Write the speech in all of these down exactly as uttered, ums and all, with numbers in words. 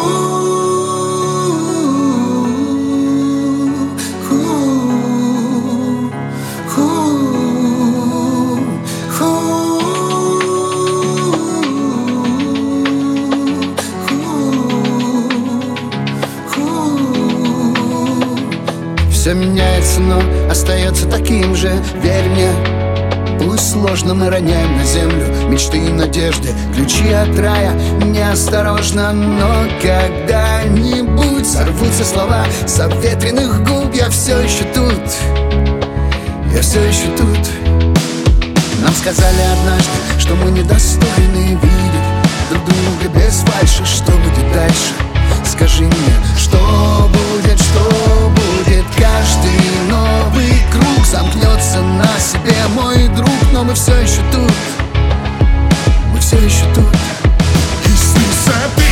Все меняется, но остается таким же. Верь мне, пусть сложно, мы роняем на землю мечты и надежды, ключи от рая. Неосторожно, но когда-нибудь сорвутся слова с обветренных губ. Я все еще тут, я все еще тут. Нам сказали однажды, что мы недостойны видеть друг друга без фальши. Что будет дальше? Скажи мне, что будет, что будет? Каждый новый круг замкнется на себе, мой друг. Но мы все еще тут, мы все еще тут. Из высоты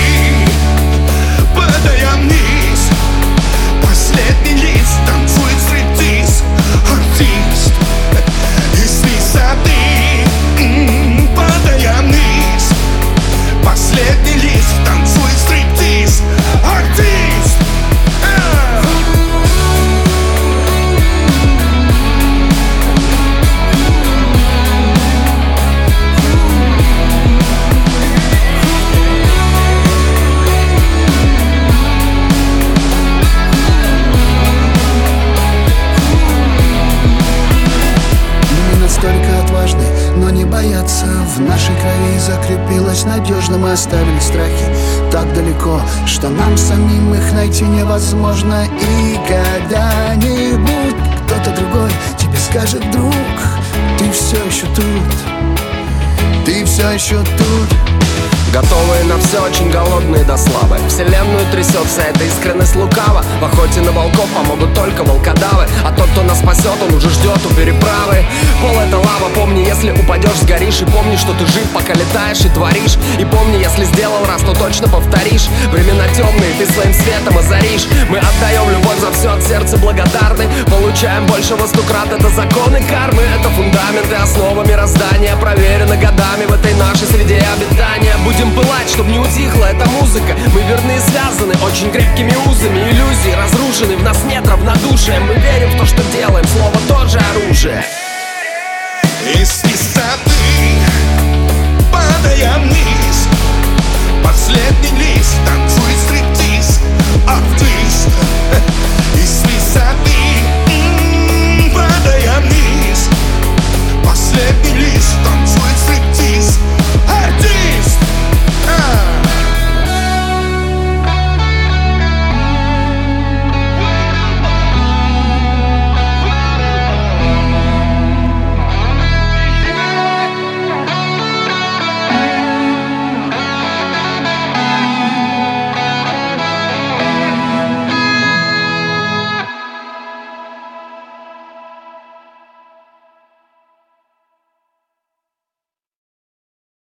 падая вниз, последний лист танцует стриптиз. Артист. Из высоты м-м, падая вниз, последний лист танцует стриптиз. Артист. Настолько отважны, но не боятся. В нашей крови закрепилось надежно. Мы оставили страхи так далеко, что нам самим их найти невозможно. И когда-нибудь кто-то другой тебе скажет: друг, ты все еще тут, ты все еще тут. Готовые на все, очень голодные до славы. Вселенную трясет вся эта искренность лукава. В охоте на волков помогут только волкодавы. А тот, кто нас спасет, он уже ждет у переправы. Пол — это лава, помни, если упадешь, сгоришь. И помни, что ты жив, пока летаешь и творишь. И помни, если сделал раз, то точно повторишь. Времена темные, ты своим светом озаришь. Мы отдаем любовь за все, от сердца благодарны. Получаем больше во сто крат, это законы кармы. Это фундамент и основа мироздания, проверено годами в этой нашей среде обитания. Будем пылать, чтоб не утихла эта музыка. Мы верны и связаны очень крепкими узами. Иллюзии разрушены, в нас нет равнодушия. Мы верим в то, что делаем, слово тоже оружие. Из высоты падая вниз, последний лист